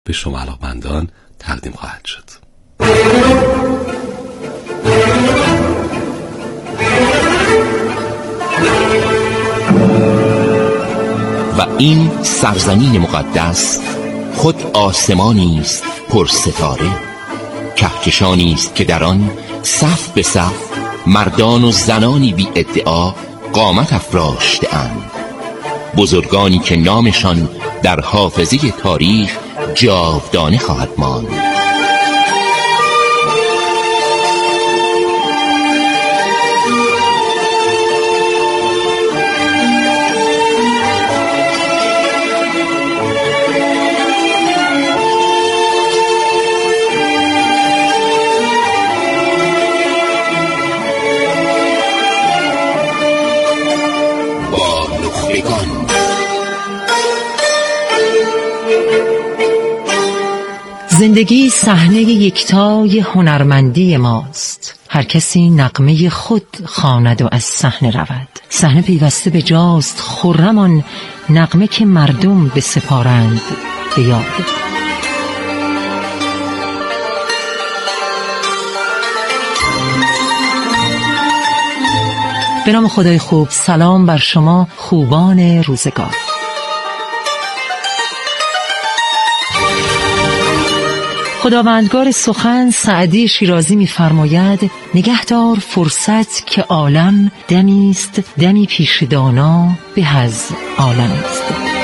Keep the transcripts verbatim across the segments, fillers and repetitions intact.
به شما علاقمندان تقدیم خواهد شد. و این سرزمین مقدس خود آسمانی است پر ستاره، کهکشانی است که در آن صف به صف مردان و زنانی بی ادعا قامت افراشته اند، بزرگانی که نامشان در حافظه تاریخ جاودانه خواهد ماند. زندگی صحنه یکتای هنرمندی ماست. هر کسی نغمه خود خواند و از صحنه رود. صحنه پیوسته به جاست خرمان نغمه که مردم به سپارند به یاد. به نام خدای خوب، سلام بر شما خوبان روزگار. خداوندگار سخن سعدی شیرازی می‌فرماید نگهدار فرصت که عالم دمی است، دمی پیش دانا به از عالم است.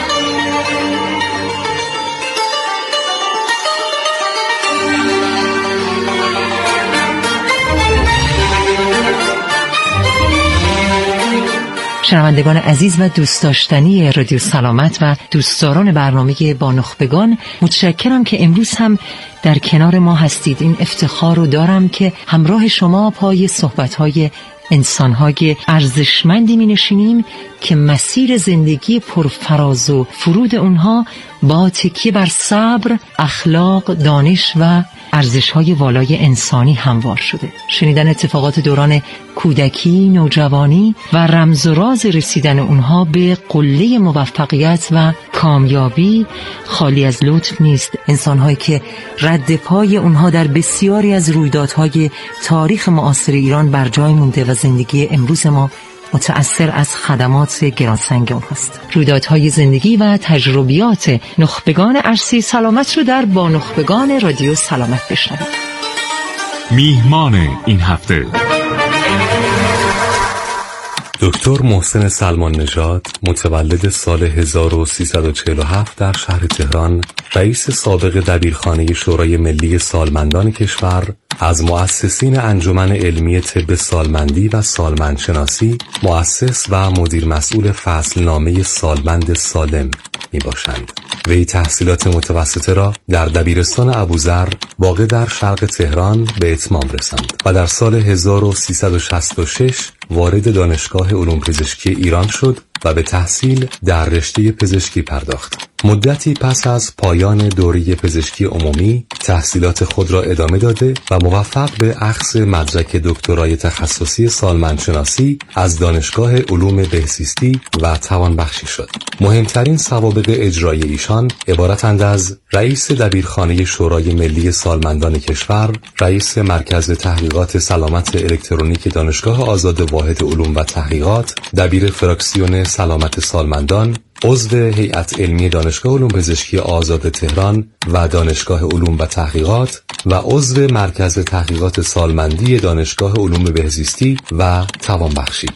شنوندگان عزیز و دوست داشتنی رادیو سلامت و دوستداران برنامه با نخبگان، متشکرم که امروز هم در کنار ما هستید. این افتخار رو دارم که همراه شما پای صحبت‌های انسان‌های ارزشمندی می‌نشینیم که مسیر زندگی پرفراز و فرود اونها با تکیه بر صبر، اخلاق، دانش و ارزش‌های والای انسانی هموار شده. شنیدن اتفاقات دوران کودکی، نوجوانی و رمز و راز رسیدن اونها به قله موفقیت و کامیابی خالی از لطف نیست. انسان‌هایی که رد پای اونها در بسیاری از رویدادهای تاریخ معاصر ایران بر جای مونده و زندگی امروز ما متأثر از خدمات گرانسنگ اونهاست. رویدادهای زندگی و تجربیات نخبگان عرصه سلامت رو در با نخبگان رادیو سلامت بشنوید. میهمان این هفته دکتر محسن سلمان نژاد، متولد سال هزار و سیصد و چهل و هفت در شهر تهران، رئیس سابق دبیرخانه شورای ملی سالمندان کشور، از مؤسسین انجمن علمی طب سالمندی و سالمندشناسی، مؤسس و مدیر مسئول فصلنامه سالمند سالم می باشند. وی تحصیلات متوسطه را در دبیرستان ابوذر واقع در شرق تهران به اتمام رساند و در سال هزار و سیصد و شصت و شش وارد دانشگاه علوم پزشکی ایران شد و به تحصیل در رشته پزشکی پرداخت. مدتی پس از پایان دوره پزشکی عمومی تحصیلات خود را ادامه داده و موفق به اخذ مدرک دکترای تخصصی سالمندشناسی از دانشگاه علوم بهزیستی و توانبخشی شد. مهمترین سوابق اجرایی ایشان عبارتند از رئیس دبیرخانه شورای ملی سالمندان کشور، رئیس مرکز تحقیقات سلامت الکترونیک دانشگاه آزاد واحد علوم و تحقیقات، دبیر فراکسیون سلامت سالمندان، عضو هیئت علمی دانشگاه علوم پزشکی آزاد تهران و دانشگاه علوم و تحقیقات و عضو مرکز تحقیقات سالمندی دانشگاه علوم بهزیستی و توانبخشی.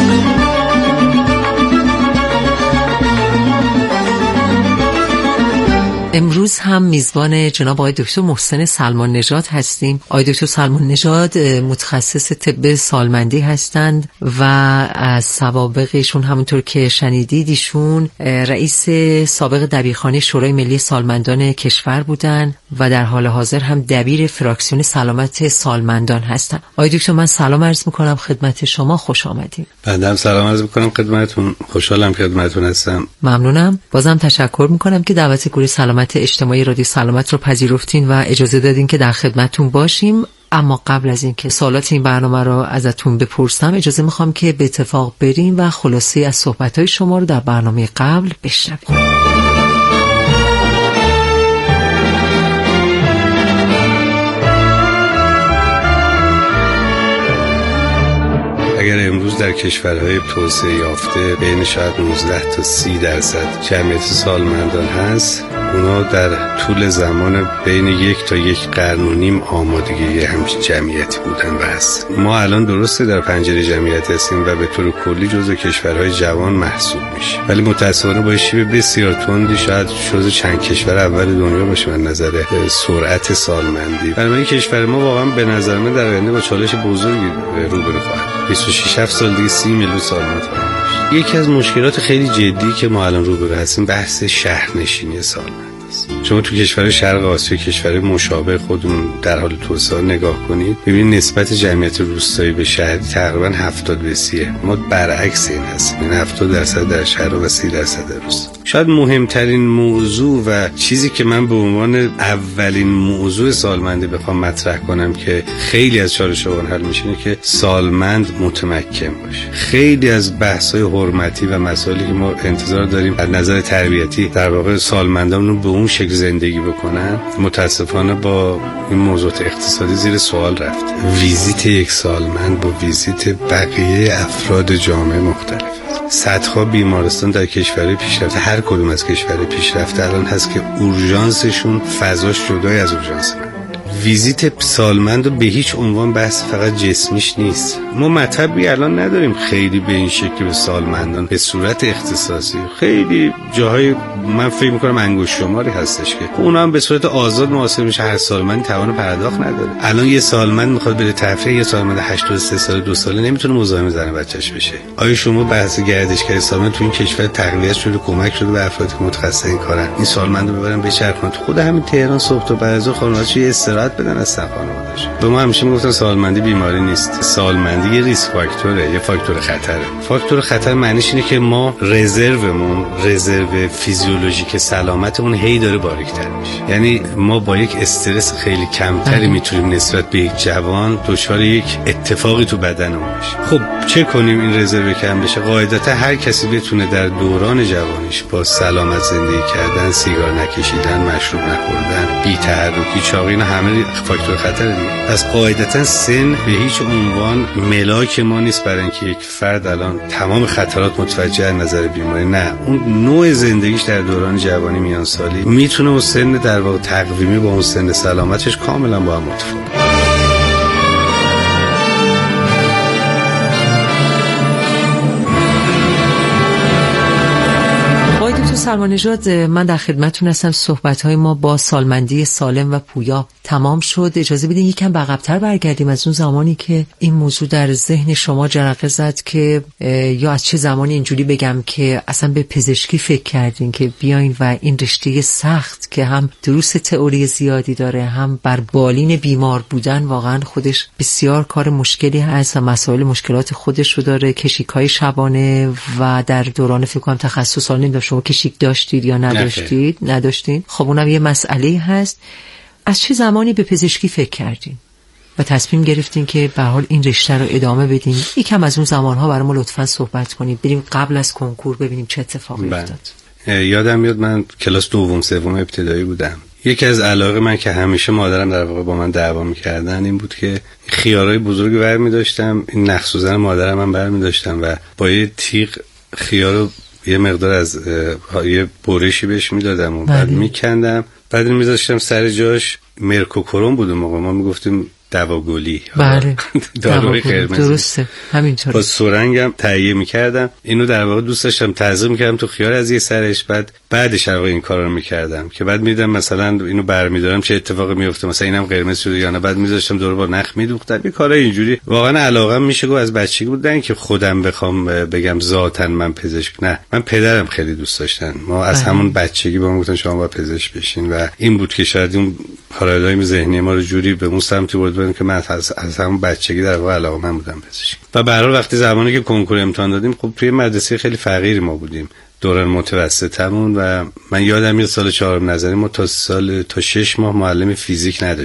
امروز هم میزبان جناب آقای دکتر محسن سلمان نژاد هستیم. آقای دکتر سلمان نژاد متخصص طب سالمندی هستند و از سوابقشون همونطور که شنیدید ایشون رئیس سابق دبیرخانه شورای ملی سالمندان کشور بودن و در حال حاضر هم دبیر فراکسیون سلامت سالمندان هستند. آقای دکتر من سلام عرض میکنم خدمت شما، خوش آمدید. بنده هم سلام عرض میکنم خدمتتون، خوشحالم که خدمتتون هستم. ممنونم. بازم تشکر میکنم که دعوت گروه سلامت اجتماعی رادیو سلامت رو پذیرفتین و اجازه دادین که در خدمتتون باشیم. اما قبل از اینکه سوالات این برنامه رو ازتون بپرسم اجازه میخوام که به اتفاق بریم و خلاصه از صحبت‌های شما رو در برنامه قبل بشنویم. در کشورهای توسعه یافته بین شاید نوزده تا سی درصد جمعیت سالمندان هست، اونا در طول زمان بین یک تا یک قرن و نیم آمادگی همچین جمعیتی بودن و هست. ما الان درسته در پنجره جمعیت هستیم و به طور کلی جزو کشورهای جوان محسوب میشه، ولی متأسفانه با شیب بسیار تندی شاید جزو چند کشور اول دنیا باشه من نظر سرعت سالمندی. برای کشور ما واقعا به نظر من در آینده با چالش بزرگی روبرو خواهد. بیست و شش سال دیگه سی میلیون سالمند خواهد. یکی از مشکلات خیلی جدی که ما الان روبرو هستیم بحث شهرنشینی سالمند است. شما تو کشور شرق آسیا، کشور مشابه خودمون در حال توسعه نگاه کنید، ببینید نسبت جمعیت روستایی به شهری تقریبا هفتاد به سی. ما برعکس این هستیم، یعنی هفتاد درصد در شهر و سی درصد در روستا. شاید مهمترین موضوع و چیزی که من به عنوان اولین موضوع سالمندی بخوام مطرح کنم که خیلی از چالش‌ها حل میشه اینه که سالمند متمکن باشه. خیلی از بحث‌های حرمتی و مسائلی که ما انتظار داریم از نظر تربیتی در واقع سالمندان رو به اون شکل زندگی بکنن، متاسفانه با این موضوع اقتصادی زیر سوال رفت. ویزیت یک سالمند با ویزیت بقیه افراد جامعه مختلف. صدها بیمارستان در کشورهای پیشرفته، هر کدوم از کشورهای پیشرفته الان هست که اورژانسشون فضاش جدای از اورژانس من. ویزیت سالمند و به هیچ عنوان بحث فقط جسمیش نیست. ما مطبی الان نداریم خیلی به این شکل به سالمندان به صورت اختصاصی. خیلی جاهای من فکر میکنم انگشت شماری هستش که اونا هم به صورت آزاد محاسبه میشه، هر سالمندی توان پرداخت نداره. الان یه سالمند میخواد بره تفریح، یه سالمند هشتاد و سه ساله دو ساله نمیتونه مزاحم زن بچه‌ش بشه. آیا شما بحث گردشگری سالمند تو این کشور تقویت شده، کمک شده به افرادی که متخصص این کارن، این سالمندو ببرن بچرخونن؟ خود همین تهران صبح تا بعد از ظهر خانواده‌اش یه استراحت بدن از خانواده‌اش. به ما همیشه میگفتن سالمندی بیماری نیست، سالمندی یه ریسک فاکتوره، یه فاکتور خطره. فاکتور خطر معنیش اینه که ما رزرومون، رزرو فیزیولوژیک سلامتمون هی داره باریک‌تر میشه. یعنی ما با یک استرس خیلی کمتری میتونیم نسبت به یک جوان دچار یک اتفاقی تو بدنمون بشه. خب چه کنیم این رزرو کم بشه؟ قاعدتا هر کسی بتونه در دوران جوانیش با سلامت زندگی کردن، سیگار نکشیدن، مشروب نخوردن، بی‌تحرکی، چاقی، اینا همه فاکتور خطر دیگه. پس قاعدتا سن به هیچ عنوان ملاک ما نیست برای اینکه یک فرد الان تمام خطرات متوجه از نظر بیماری. نه، اون نوع زندگیش در دوران جوانی میان سالی میتونه اون سن در واقع تقویمی با اون سن سلامتش کاملا با هم متفاوته. سلمان نژاد، من در خدمتتون هستم. صحبت‌های ما با سالمندی سالم و پویا تمام شد. اجازه بدین یکم به عقب‌تر برگردیم از اون زمانی که این موضوع در ذهن شما جرقه زد که یا از چه زمانی اینجوری بگم که اصلا به پزشکی فکر کردین که بیاین و این رشته سخت که هم دروس تئوری زیادی داره، هم بر بالین بیمار بودن واقعا خودش بسیار کار مشکلی هست و مسائل مشکلات خودش رو داره، کشیک‌های شبانه و در دوران فکر کنم تخصص سال نمیدونم شما کشیک داشتید یا نداشتید؟ نداشتید. خب اونم یه مسئله هست. از چه زمانی به پزشکی فکر کردین و تصمیم گرفتین که به حال این رشته رو ادامه بدین؟ یکم از اون زمانها برای ما لطفاً صحبت کنید، بریم قبل از کنکور ببینیم چه اتفاقی افتاد. یادم میاد من کلاس دوم سوم ابتدایی بودم. یکی از علاقه من که همیشه مادرم در واقع با من دعوا می‌کردن این بود که خیارای بزرگی برمی داشتم، این نخ سوزن مادرم من برمی داشتم و با یه تیغ خیارو یه مقدار از یه برشی بهش میدادم و بعد میکندم، بعد میذاشتم سر جاش. مرکوکروم بود موقع، ما میگفتیم دواگلی. بله داروی قرمز. درسته همینطوره. با سرنگم تهیه میکردم اینو، در واقع دوست داشتم تعظیم میکردم تو خیار از یه سرش، بعد بعدش در واقع این کارا رو میکردم که بعد میدیدم مثلا اینو برمیدارم چه اتفاقی میفته، مثلا اینم قرمز شده یا نه، بعد میذاشتم دور با نخ میدوختم. این کارا اینجوری واقعا علاقم میشه گفت از بچگی بود، نه اینکه خودم بخوام بگم ذاتاً من پزشک، نه، من پدرم خیلی دوست داشتن، ما از همون بچگی بهمون گفتن شما باید پزشک بشین و این بود که شاید اون پارادایم ذهنی ما رو جوری به اون سمتی برد که من از از همون بچگی در واقع علاقه من بودم پزشک. و به هر حال وقتی زمانی که کنکور امتحان دادیم، خب توی مدرسه خیلی فقیری ما بودیم، دوران متوسطمون، و من یادم میاد سال چهارم نظری ما تا سال تا شش ماه معلم فیزیک نداشتیم.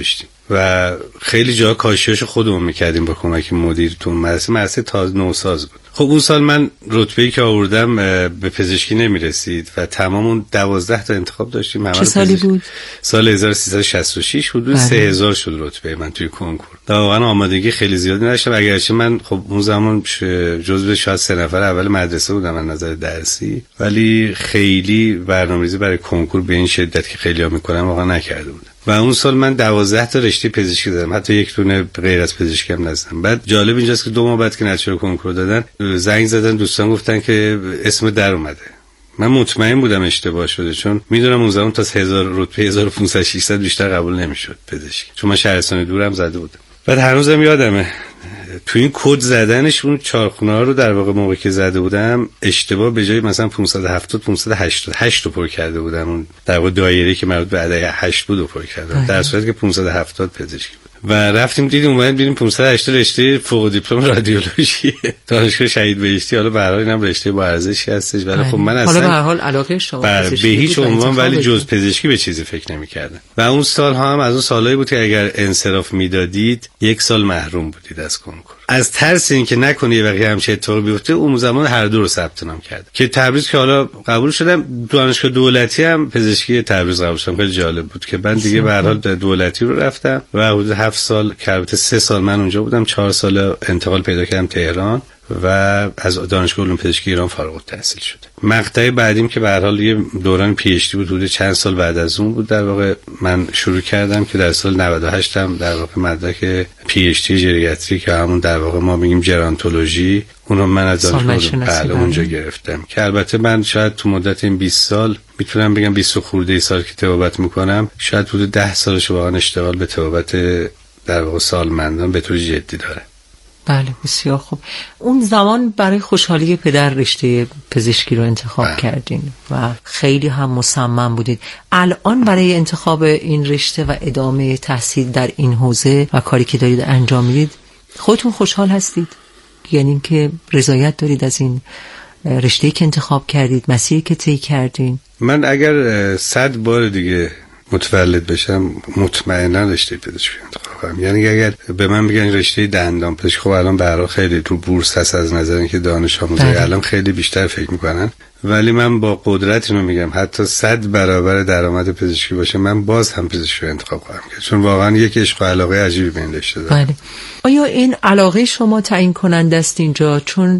و خیلی جا کاشیاشو خودمون میکردیم با کمک مدیرتون. مدرسه مدرسه تازه نوساز بود. خب اون سال من رتبه‌ای که آوردم به پزشکی نمیرسید و تمام اون دوازده تا انتخاب داشتیم. چه سالی پزشکی بود؟ سال هزار و سیصد و شصت و شش حدود سه هزار شد رتبه من توی کنکور. واقعا آمادگی خیلی زیادی نداشتم، اگرچه من خب اون زمان جزو شاید سه نفر اول مدرسه بودم از نظر درسی، ولی خیلی برنامه‌ریزی برای کنکور به این شدت که خیلی‌ها می‌کنن واقعا نکرده بودم. و اون سال من دوازده تا رشته پزشکی دادم، حتی یک دونه غیر از پزشکی هم نزدم. بعد جالب اینجاست که دو ماه بعد که نتیجه کنکور دادن زنگ زدن دوستان گفتن که اسم در اومده. من مطمئن بودم اشتباه شده، چون میدونم اون زمان تا هزار رتبه هزار و پانصد ششصد بیشتر قبول نمیشد پزشکی، چون من شهرستان دورم زده بودم. بعد هنوزم یادمه تو این کد زدنش اون چارخونه ها رو در واقع موقعی که زده بودم اشتباه به جای مثلا پانصد و هفتاد پانصد و هشتاد هشت رو پر کرده بودم، اون در واقع دایره‌ای که مربوط به عدد هشت بود رو پر کردم، در صورتی که پانصد و هفتاد پزشکی بود. و رفتیم دیدیم اومدیم دیدیم پانصد و هشتاد رشته فوق دیپلم رادیولوژی دانشگاه شهید بهشتی. حالا به هر حال اینم رشته با ارزشی هستش، ولی خب من اصلا حالا به هر حال علاقه شما به هیچ عنوان ولی جز پزشکی به چیزی فکر نمی‌کردم. و اون سال ها هم از اون سالایی بود که اگر انصراف میدادید یک سال محروم بودید از کنکور، از ترس اینکه نکنه یه وقتی همچین اتفاقی بیفته. اون زمان هر دو رو ثبت نام کردم که تبریز که حالا قبول شدم، دانشگاه دولتی هم پزشکی تبریز قبول شدم. خیلی جالب بود که من دیگه به هر حال دولتی رو رفتم و حدود هفت سال که البته سه سال من اونجا بودم، چهار سال انتقال پیدا کردم تهران و از دانشگاه علوم پزشکی ایران فارغ التحصیل شدم. مقطع بعدیم که به هر حال یه دوران پی اچ دی بود، حدود چند سال بعد از اون بود در واقع من شروع کردم که در سال نود و هشت هم در واقع مدرک پی اچ دی ژریاتری که همون در واقع ما میگیم جرانتولوژی، اونو من از دانشگاه بله اونجا گرفتم. که البته من شاید تو مدت این بیست سال میتونم بگم بیست خورده سال که طبابت میکنم، شاید حدود ده سالش واقعا اشتغال به طبابت در واقع سالمندان به طور جدی داره. بله بسیار خوب. اون زمان برای خوشحالی پدر رشته پزشکی رو انتخاب بله. کردین و خیلی هم مصمم بودید. الان برای انتخاب این رشته و ادامه تحصیل در این حوزه و کاری که دارید انجام میدید خودتون خوشحال هستید؟ یعنی که رضایت دارید از این رشته‌ای که انتخاب کردید، مسیری که طی کردین؟ من اگر صد بار دیگه متولد بشم مطمئنا رشته پزشکی انتخاب کنم. یعنی اگر به من بگن رشته دندان پزشکی، خب الان برای خیلی تو بورس هست از نظر اینکه دانش آموزای الان خیلی بیشتر فکر میکنن، ولی من با قدرت اینو میگم حتی صد برابر درآمد پزشکی باشه من باز هم پزشکی انتخاب خواهم کرد، چون واقعا یک عشق و علاقه عجیبی به این رشته دارم. بله. آیا این علاقه شما تعیین کننده است اینجا؟ چون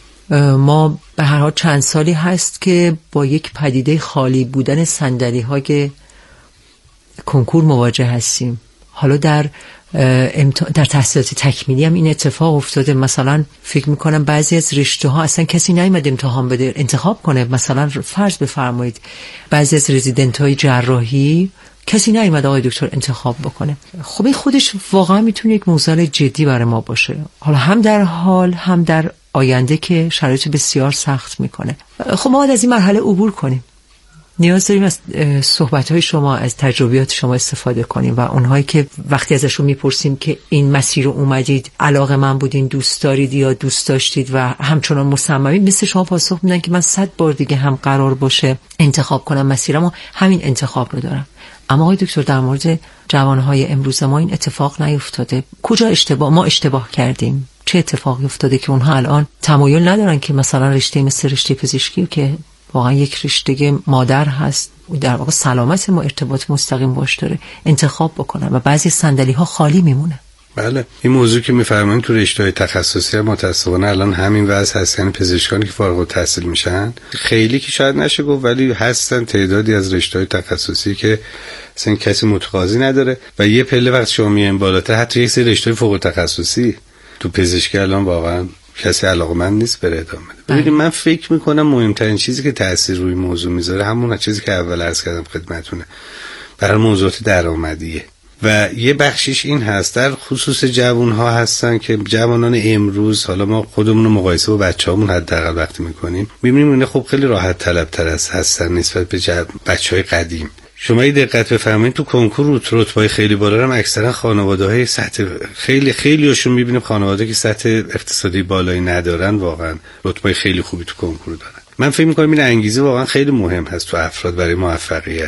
ما به هر حال چند سالی هست که با یک پدیده خالی بودن صندلی‌های کنکور مواجه هستیم. حالا در امت... در تحصیلات تکمیلی هم این اتفاق افتاده. مثلا فکر میکنم بعضی از رشته ها اصلا کسی نیومد امتحان بده انتخاب کنه. مثلا فرض بفرمایید بعضی از رزیدنت های جراحی کسی نیومد آقای دکتر انتخاب بکنه. خب این خودش واقعا میتونه یک موضوع جدی برای ما باشه، حالا هم در حال هم در آینده که شرایط بسیار سخت میکنه. خب ما باید از این مرحله عبور کنیم. نیاز داریم از صحبت‌های شما، از تجربیات شما استفاده کنیم و اونهایی که وقتی ازشون میپرسیم که این مسیر رو اومدید، علاقه من بودین، دوست دارید یا دوست داشتید و همچنان مصممید، مثل شما پاسخ میدن که من صد بار دیگه هم قرار باشه انتخاب کنم مسیرمو، همین انتخاب رو دارم. اما آقای دکتر در مورد جوانهای امروز ما این اتفاق نیفتاده. کجا اشتباه ما اشتباه کردیم؟ چه اتفاقی افتاده که اونها الان تمایل ندارن که مثلا رشته مثل رشته پزشکی که واقعا یک رشته مادر هست، در واقع سلامت ما ارتباط مستقیم باش داره، انتخاب بکنن و بعضی صندلی ها خالی میمونه؟ بله، این موضوع که میفرمایید تو رشته‌های تخصصی متأسفانه الان همین وضع هست. یعنی پزشکانی که فارغ التحصیل میشن خیلی که شاید نشه گفت، ولی هستن تعدادی از رشته‌های تخصصی که اصلا کسی متقاضی نداره و یه پله وقت شما میایم بالاتر حتی یک سری رشته‌های فوق تخصصی تو پزشکی الان واقعا کسی علاقه‌مند نیست بره ادامه بده. ببینید من فکر میکنم مهمترین چیزی که تأثیر روی موضوع میذاره همون چیزی که اول عرض کردم خدمتتونه، برای موضوعات درآمدیه و یه بخشیش این هست در خصوص جوان‌ها هستن که جوانان امروز، حالا ما خودمون رو مقایسه با بچه‌هامون حداقل وقتی میکنیم میبینیم اینا خب خیلی راحت طلب‌تر از هستن نسبت به جب... بچه‌های قدیم. شما یه دقت بفرمایید تو کنکور رتبه‌های خیلی بالا هم اکثرا خانواده‌های سطح خیلی خیلی‌هاشون می‌بینیم خانواده که سطح اقتصادی بالایی ندارن واقعا رتبه خیلی خوبی تو کنکور دارن. من فکر می‌کنم این انگیزه واقعا خیلی مهم هست تو افراد برای موفقیت.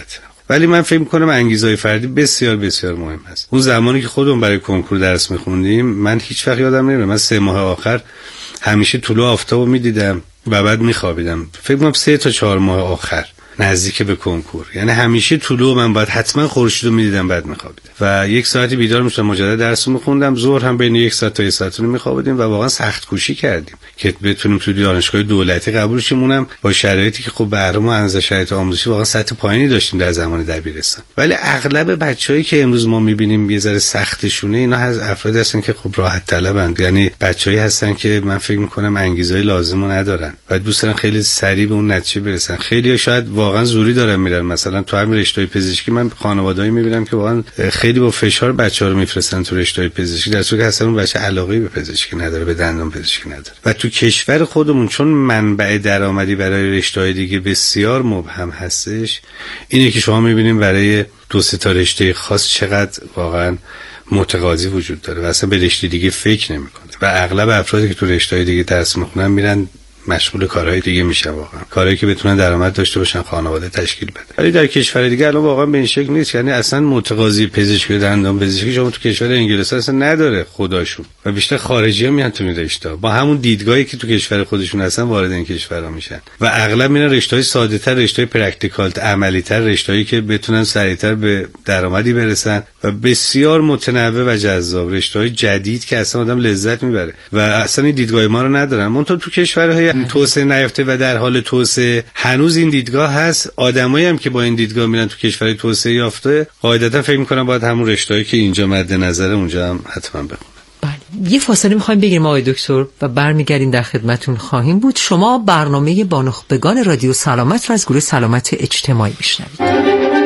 ولی من فکر می‌کنم انگیزه‌های فردی بسیار بسیار مهم است. اون زمانی که خودمون برای کنکور درس می‌خوندیم، من هیچ وقت یادم نمیره، من سه ماه آخر همیشه طلوع آفتابو می‌دیدم و بعد می‌خوابیدم. فکر می‌کنم سه تا چهار ماه آخر نزدیک به کنکور، یعنی همیشه طلوع من باید حتما خورشیدو می‌دیدم بعد می‌خوابیدم و یک ساعتی بیدار میشدم مجدد درس می‌خوندم. ظهر هم بین یک ساعت تا یک ساعت می‌خوابیدیم و واقعا سخت کوشی کردیم که بتونیم تو دانشگاه دولتی قبول شیم، اونم با شرایطی که خب بهره ما از شرایط آموزشی واقعا سطح پایینی داشتیم در زمان دبیرستان. ولی اغلب بچه‌هایی که امروز ما می‌بینیم یه ذره سختشونه، اینا از افرادی هستن که خب راحت طلبند، یعنی بچه‌ای هستن که من فکر می‌کنم انگیزه لازمو ندارن و دوست دارن خیلی سریع به اون نتیجه برسن. خیلی‌ها شاید واقعا زوری دارن میرن، مثلا تو همین رشته پزشکی من خانواده‌ای می‌بینم که واقعا خیلی با فشار بچه‌ها رو میفرستن تو رشته پزشکی، در صورتی که اصلا اون بچه علاقه‌ای به پزشکی نداره، به دندان پزشکی نداره. و تو کشور خودمون چون منبع درآمدی برای رشته‌های دیگه بسیار مبهم هستش، اینه که شما می‌بینیم برای دو سه تا رشته خاص چقدر واقعا متقاضی وجود داره و اصلا به رشته دیگه فکر نمی‌کنه و اغلب افرادی که تو رشته‌های دیگه درس می‌خونن میرن مشغول کارهای دیگه میشن، واقعا کارهایی که بتونن درآمد داشته باشن، خانواده تشکیل بده. ولی در کشور دیگه الان واقعا به این شکل نیست، یعنی اصلا متقاضی پزشکی و دندان پزشکی شما تو کشور انگلستان اصلا نداره خداشون و بیشتر خارجی‌ها میان تو این رشته با همون دیدگاهی که تو کشور خودشون هستن وارد این کشورها میشن و اغلب میرن رشته‌های ساده‌تر، رشته‌های پرکتیکال عملی‌تر، رشته‌ای که بتونن سریعتر به درآمدی برسن و بسیار متنوع و جذاب، رشته‌های جدید که اصلا آدم لذت میبره و اصلا این دیدگاه ما رو ندارن. منتها تو کشورهای توسعه نیافته و در حال توسعه هنوز این دیدگاه هست. آدمایی هم که با این دیدگاه میرن تو کشور توسعه یافته قاعدتا فکر میکنن باید همون رشته‌ای که اینجا مد نظر اونجا هم حتما بخونن. بله، یه فاصله میخوایم بگیریم آقای دکتر و برمیگردیم در خدمتتون خواهیم بود. شما برنامه با نخبگان رادیو سلامت رو از گروه سلامت اجتماعی میشنوید.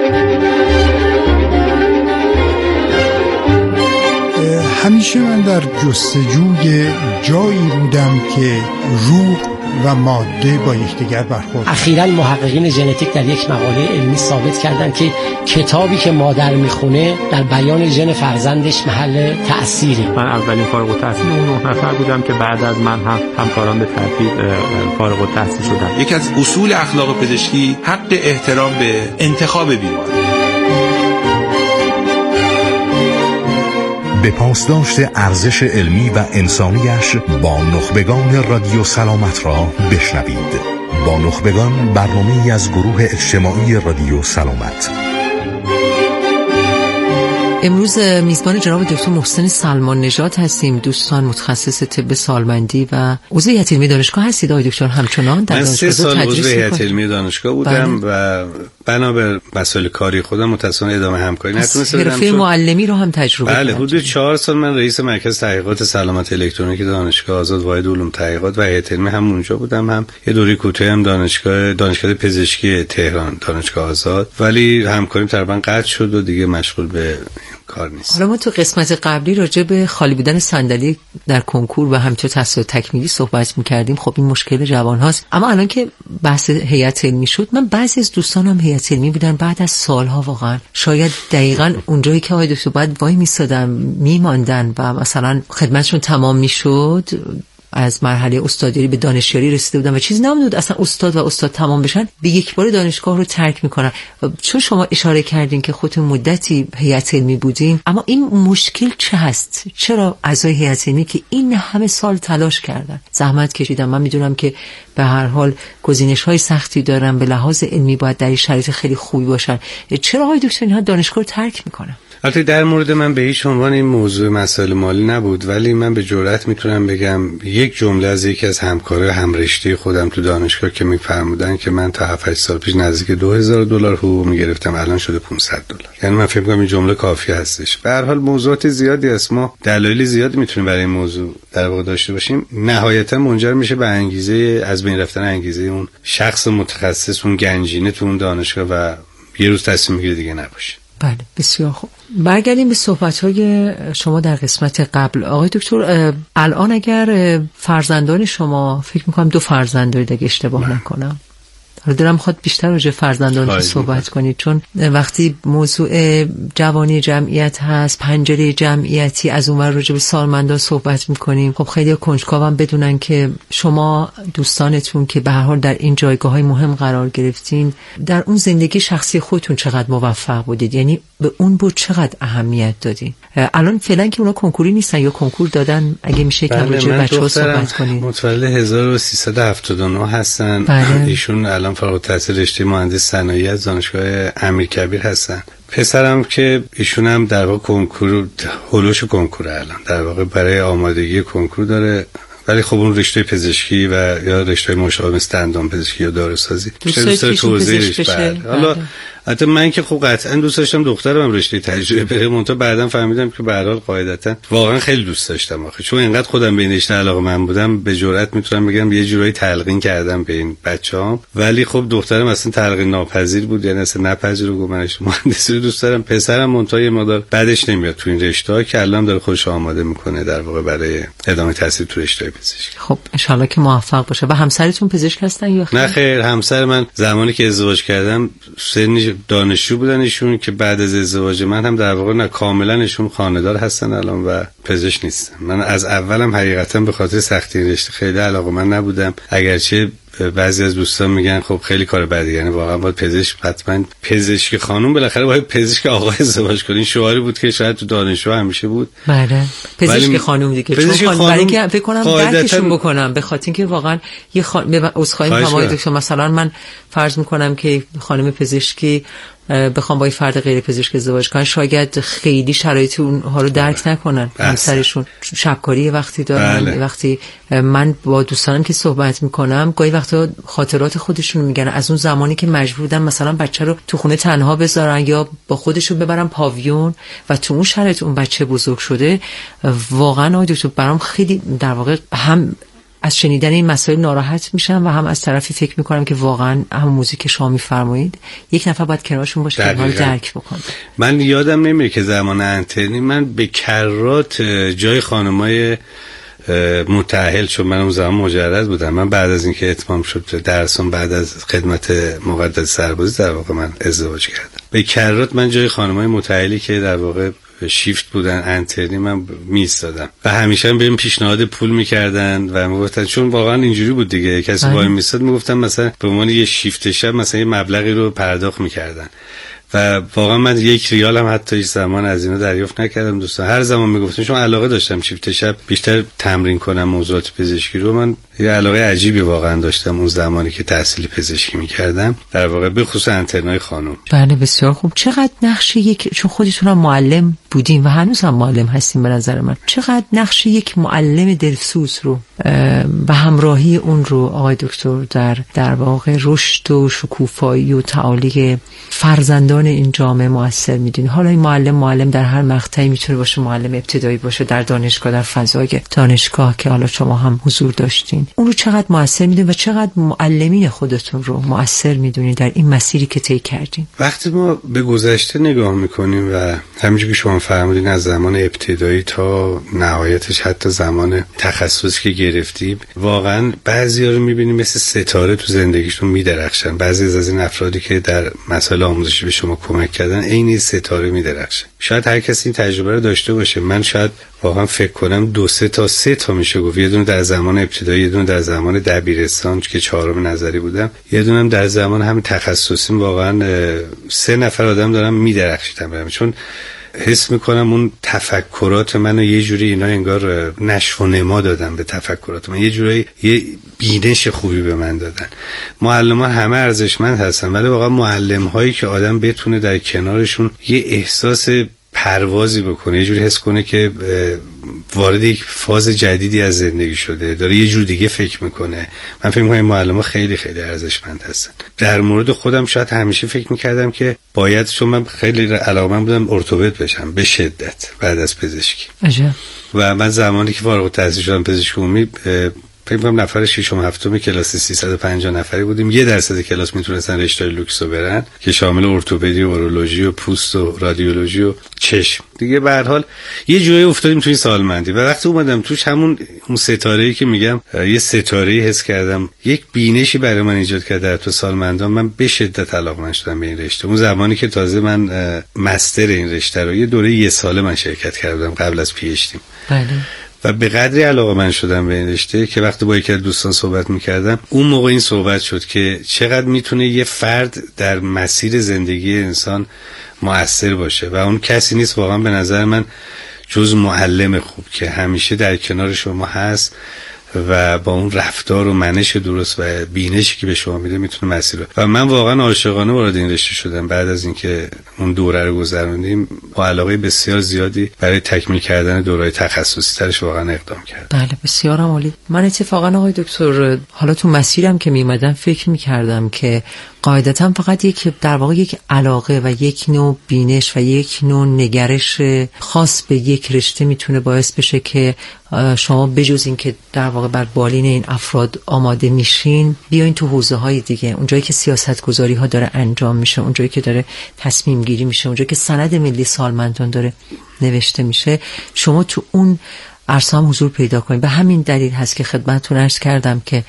همیشه من در جستجوی جایی بودم که روح و ماده با یکدیگر برخورد. اخیراً محققین ژنتیک در یک مقاله علمی ثابت کردند که کتابی که مادر میخونه در بیان ژن فرزندش محل تأثیری. من اولین فارغ التحصیل اون نه نفر بودم که بعد از من هم همکاران به ترتیب فارغ التحصیل شدن. یکی از اصول اخلاق پزشکی حق احترام به انتخاب بیمار. به پاسداشت ارزش علمی و انسانیش با نخبگان رادیو سلامت را بشنوید. با نخبگان، برنامه‌ای از گروه اجتماعی رادیو سلامت. امروز میزبان جناب دکتر محسن سلمان نژاد هستیم. دوستان متخصص طب سالمندی و عضو هیئت علمی دانشگاه هستید آقای دکتر همچنان در دانشگاه تدریس می‌کنید؟ من سه سال عضو هیئت علمی دانشگاه بودم بله. و بنابر مسائل کاری خودم متأسفانه ادامه همکاری نتونستم بدم. حرفه معلمی رو هم تجربه بله حدود چهار سال من رئیس مرکز تحقیقات سلامت الکترونیکی دانشگاه آزاد واحد علوم تحقیقات و هیئت علمی هم اونجا بودم. هم یه دوره کوتاهی هم دانشگاه دانشکده پزشکی تهران دانشگاه آزاد، ولی همکاریم تقریبا قطع شد و دیگه مشغول به کار نیست. حالا ما تو قسمت قبلی راجع به خالی بودن صندلی در کنکور و همچنین تحصیلات تکمیلی صحبت می‌کردیم. خب این مشکل جوان هاست، اما الان که بحث هیئت علمی شد، من بعضی از دوستانم هیئت علمی بودن بعد از سالها واقعا شاید دقیقاً اونجایی که آقای دکتر باید وای می‌ایستادن می‌ماندن و مثلا خدمتشون تمام می‌شد، از مرحله استادیاری به دانشیاری رسیده بودن و چیزی نمونده اصلا استاد و استاد تمام بشن، به یک بار دانشگاه رو ترک میکنن. چون شما اشاره کردین که خودتون مدتی هیئت علمی بودین، اما این مشکل چه هست؟ چرا اعضای هیئت علمی که این همه سال تلاش کردن، زحمت کشیدن، من میدونم که به هر حال گزینش‌های سختی دارن، به لحاظ علمی باید در این شرایط خیلی خوبی باشن، چرا آقای دکتر اینها دانشگاه رو ترک میکنن؟ البته در مورد من به هیچ عنوان این موضوع مسائل مالی نبود، ولی من به جرئت میتونم بگم یک جمله از یکی از همکارای همرشته خودم تو دانشگاه که میفرمودن که من تا هفت سال پیش نزدیک دو هزار دلار حقوق میگرفتم، الان شده پانصد دلار. یعنی من فکر می‌کنم این جمله کافی هستش. به هر حال موضوعات زیادی است، ما دلایل زیادی میتونیم برای این موضوع در واقع داشته باشیم. نهایتا منجر میشه به انگیزه از بین رفتن انگیزه اون شخص متخصص، اون گنجینه تو اون دانشگاه و یه روز تصمیم میگیره دیگه نباشه. بله بسیار خوب. برگردیم به صحبت‌های شما در قسمت قبل. آقای دکتر الان اگر فرزندان شما، فکر می‌کنم دو فرزند دارید اگه اشتباه نکنم، حالا دلم خواهد بیشتر راجع فرزندان صحبت کنید، چون وقتی موضوع جوانی جمعیت هست، پنجره جمعیتی، از اونور راجع به سالمندان صحبت میکنیم. خب خیلی کنجکاوم بدونن که شما دوستانتون که به هر حال در این جایگاه‌های مهم قرار گرفتین، در اون زندگی شخصی خودتون چقدر موفق بودید؟ یعنی به اون بود چقدر اهمیت دادین؟ الان فعلا که اونا کنکوری نیستن یا کنکور دادن، اگه میشه که راجع به بچه‌ها صحبت کنید. متولد هزار و سیصد و هفتاد و نه هستن. بله. ایشون الان فارغ التحصیل رشته مهندس صنایع از دانشگاه امیرکبیر هستن. پسرم که ایشون هم در واقع کنکور هولوش کنکور الان در واقع برای آمادگی کنکور داره، ولی خب اون رشته پزشکی و یا رشته مشابه مثل دندان پزشکی یا داروسازی دوست داره توضیحش بده. حالا حتی من که خب قطعا دوست داشتم دخترم هم رشته تجربه بره، منتها بعداً فهمیدم که به هر حال قاعدتاً واقعا خیلی دوست داشتم آخه، چون اینقدر خودم به این رشته علاقه‌مند بودم به جرئت میتونم بگم یه جورایی تلقین کردم به این بچه‌ام. ولی خب دخترم اصلا تلقین ناپذیر بود، یعنی اصلا نپذیرفت، گفت من مهندسی رو دوست دارم. پسرم منتها یه مقدار بعدش نمیاد تو این رشته‌ها که الان داره خودش آماده میکنه در واقع برای ادامه تحصیل تو رشته پزشکی. خب ان شاءالله که موفق باشه. و همسرتون پزشک هستن یا خیر؟ نه خیر، همسر من زمانی که ازدواج کردم سن دانشجو بودن ایشون، که بعد از ازدواج من هم در واقع نه کاملا ایشون خانه‌دار هستن الان و پزشک نیستن. من از اولم حقیقتا به خاطر سختی این رشته خیلی علاقه‌مند نبودم، اگرچه بعضی از دوستان میگن خب خیلی کار بدی، یعنی واقعا باید پزشک، حتما پزشک خانم بالاخره باید پزشک آقا ازدواج کنین. شعاری بود که شاید تو دانشجو همیشه بود. بله پزشک خانم دیگه، چون خانم برای اینکه فکر کنم درکشون بکنم، به خاطر اینکه واقعا یه خانم عذرخواهی می‌کنم دکتر، مثلا من فرض می‌کنم که خانم پزشکی بخوام با یه فرد غیر پزشک ازدواج کنن، شاید خیلی شرایط اونها رو درک نکنن. همسرشون شبکاری وقتی دارن. بله. وقتی من با دوستانم که صحبت میکنم گاهی وقتا خاطرات خودشون میگن از اون زمانی که مجبور بودن مثلا بچه رو تو خونه تنها بذارن یا با خودشون ببرن پاویون و تو اون شرایط اون بچه بزرگ شده. واقعا آقای دکتر برام خیلی در واقع هم از شنیدن این مسائل ناراحت میشم و هم از طرفی فکر میکنم که واقعا همون موضوعی که شما میفرمایید یک نفر باید کنارشون باشه که اونها رو درک بکنه. من یادم نمیره که زمان انترنی من به کرات جای خانمای متأهل، چون من اون زمان مجرد بودم، من بعد از اینکه اتمام شد درسم، بعد از خدمت مقدس سربازی در واقع من ازدواج کردم، به کرات من جای خانمای متأهلی که در واقع شیفت بودن انترنی من میستادم و همیشه هم بهم پیشنهاد پول میکردن و میگفتن، چون واقعا اینجوری بود دیگه، کسی وای میستاد میگفتن مثلا به عنوان یه شیفت شب مثلا یه مبلغی رو پرداخت میکردن و واقعا من یک ریال هم حتی هیچ زمان از اینا دریافت نکردم. دوستان هر زمان میگفتن، چون علاقه داشتم شیفت شب بیشتر تمرین کنم موضوعات پزشکی رو، من یه علاقه عجیبی واقعا داشتم اون زمانی که تحصیل پزشکی میکردم، در واقع به خصوص انترنای خانم. بله بسیار خوب. چقدر نقش یک، چون خودتون هم معلم بودین و هنوز هم معلم هستین به نظر من، چقدر نقش یک معلم دلسوز رو و همراهی اون رو آقای دکتر در در واقع رشد و شکوفایی و تعالی فرزندان این جامعه موثر میدونی؟ حالا این معلم معلم در هر مقطعی میتونه باشه، معلم ابتدایی باشه در دانشگاه، در فضای دانشگاه که حالا شما هم حضور داشتین، اون رو چقدر موثر میدونی و چقدر معلمین خودتون رو موثر میدونی در این مسیری که طی کردین؟ وقتی ما به گذشته نگاه میکنیم و همونجوری که شما فرمودین از زمان ابتدایی تا نهایتش حتی زمان تخصصی که گرفتیم، واقعا بعضیا رو میبینیم مثل ستاره تو زندگیشون میدرخشن. بعضی از این افرادی که در مسائل آموزشی به شما کمک کردن عین ستاره میدرخشن. شاید هر کسی این تجربه رو داشته باشه. من شاید واقعا فکر کنم دو سه تا سه تا میشه گفت، یه دونه در زمان ابتدایی، یه دونه در زمان دبیرستان که چهارم نظری بودم، یه دونه هم در زمان همین تخصصیم. واقعا سه نفر آدم دارم میدرخشیدم برام، چون حس میکنم اون تفکرات منو یه جوری اینا انگار نشو و نما دادن به تفکرات من، یه جوری یه بینش خوبی به من دادن. معلمان همه ارزشمند هستن، ولی واقعا معلم هایی که آدم بتونه در کنارشون یه احساس پروازی بکنه، یه جوری حس کنه که وارد یک فاز جدیدی از زندگی شده، داره یه جور دیگه فکر میکنه. من فکر میکنم معلم‌ها خیلی خیلی ارزشمند هستن. در مورد خودم شاید همیشه فکر میکردم که باید، چون من خیلی علاقه‌مند بودم ارتوپد بشم به شدت بعد از پزشکی. عجب. و من زمانی که فارغ التحصیل شدم پزشک عمومی، فکر کنم نفر ششم هفتم کلاس سیصد و پنجاه نفری بودیم. یه درصد کلاس میتونستن رشته لوکس رو برن که شامل ارتوپدی و اورولوژی و پوست و رادیولوژی و چشم دیگه. به هر حال یه جوری افتادیم توی سالمندی و وقتی اومدم توش همون اون ستاره‌ای که میگم یه ستاره‌ای حس کردم، یک بینشی برای من ایجاد کرد در تو سالمندان. من به شدت علاقه‌مند شدم به این رشته. اون زمانی که تازه من مستر این رشته رو یه دوره یه ساله من شرکت کردم قبل از پی اچ دی. بله. و به قدری علاقه‌مند شدم به این رشته که وقتی با یکی از دوستان صحبت می‌کردم اون موقع این صحبت شد که چقدر میتونه یه فرد در مسیر زندگی انسان مؤثر باشه و اون کسی نیست واقعا به نظر من جز معلم خوب که همیشه در کنار شما هست و با اون رفتار و منش درست و بینشی که به شما میده میتونه مسیر رو. و من واقعا عاشقانه وارد این رشته شدم. بعد از اینکه اون دوره رو گذروندیم با علاقه بسیار زیادی برای تکمیل کردن دوره‌های تخصصی ترش واقعا اقدام کردم. بله بسیار عالی. من اتفاقا آقای دکتر حالا تو مسیرم که میمدم فکر میکردم که قاعدتا فقط یک در واقع یک علاقه و یک نوع بینش و یک نوع نگرش خاص به یک رشته میتونه باعث بشه که شما بجز این که در واقع بر بالین این افراد آماده میشین بیاین تو حوزه های دیگه، اونجایی که سیاست گذاری ها داره انجام میشه، اونجایی که داره تصمیم گیری میشه، اونجایی که سند ملی سالمندان داره نوشته میشه، شما تو اون عرصه هم حضور پیدا کنید. به همین دلیل هست که خدمتتون عرض کردم که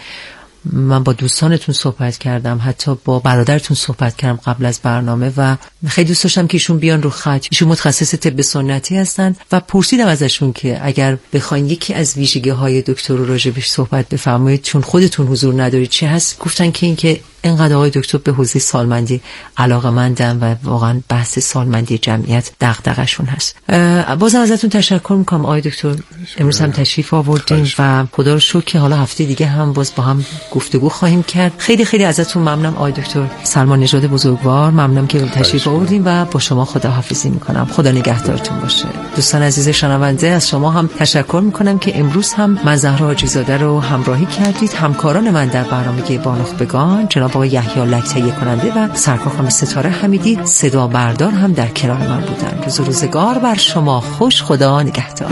من با دوستانتون صحبت کردم، حتی با برادرتون صحبت کردم قبل از برنامه و خیلی دوست داشتم که ایشون بیان رو خط. ایشون متخصص طب سنتی هستن و پرسیدم ازشون که اگر بخواید یکی از ویژگی‌های دکتر رو راجبش صحبت بفرمایید چون خودتون حضور ندارید چه هست، گفتن که این که اینقدر آقای دکتر به حوزه سالمندی علاقه‌مندن و واقعا بحث سالمندی جمعیت دغدغه‌شون هست. بازم ازتون تشکر می‌کنم آقای دکتر، امروز هم تشریف آوردین و خدا رو شکر که حالا هفته دیگه هم باز با هم گفتگو خواهیم کرد. خیلی خیلی ازتون ممنونم آقای دکتر سلمان نژاد بزرگوار، ممنونم که تشریف آوردین و با شما خداحافظی می‌کنم. خدا نگهدارتون باشه. دوستان عزیز شنونده از شما هم تشکر می‌کنم که امروز هم من زهرا حاجی‌زاده رو همراهی کردید. همکاران من در برنامه بانخبگان جناب آقای یحیی لک تهیه کننده و سرکار خانم ستاره حمیدی صدا بردار هم در کنار من بودن. روز و روزگار بر شما خوش. خدا نگهدار.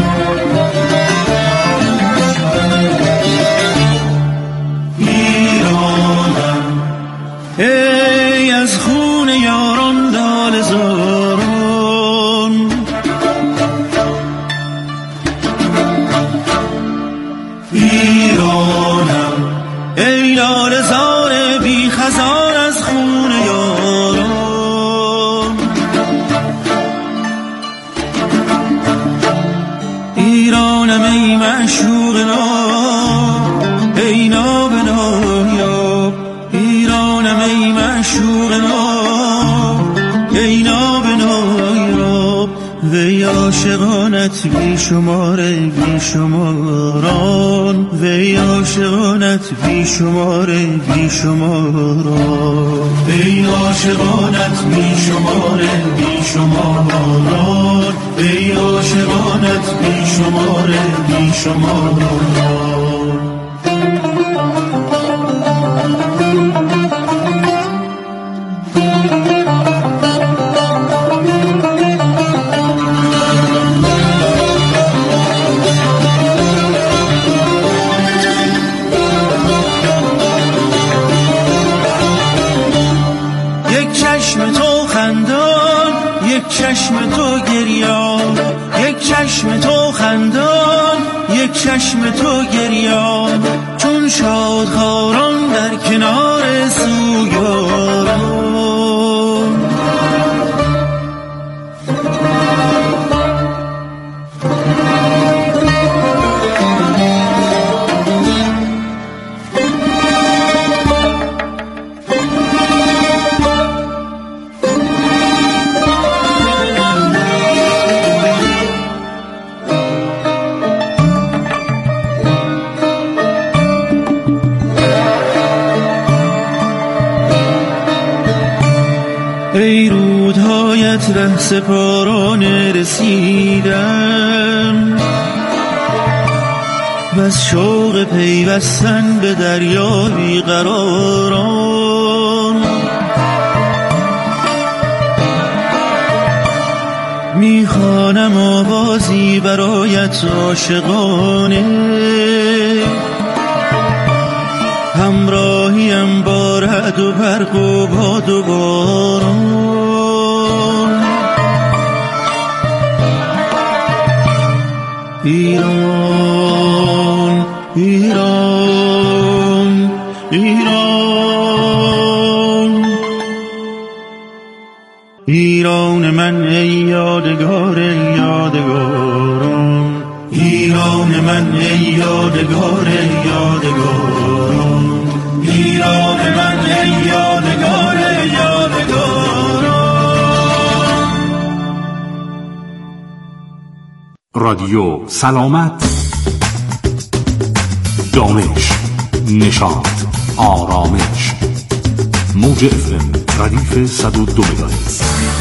ایرانم ای از خون یاران دال زاران، ایرانم ای لاله زار بی خزان از خون یاران، ایرانم ای معشوق ناب ای ناب نایاب، ایرانم ای معشوق ناب ای ناب نایاب، وی عاشقانت بی شماره بی شماران، وی عاشقانت بی شماره بی شماران، وی عاشقانت بی شماره بی شماران، وی عاشقانت بی شماره بی شماران. چشم تو گریان، یک چشم تو خندان، یک چشم تو گریان، چون شادخواران در کنار سوگواران. ای رودهایت ره سپارانه رسیدم، بس شوق پیوستن به دریا بیقراران، میخوانم آوازی برایت عاشقانه، همراهیم با رعد و برق و باد و باران، ایران ایران ایران ایران من ای یادگار ای یادگارم ایران من ای یادگار ای یادگارم ایران من ای یادگار ای یادگارم. رادیو سلامت، دانش، نشاط، آرامش. موج اف ام ردیف صد و دو مگاهرتز.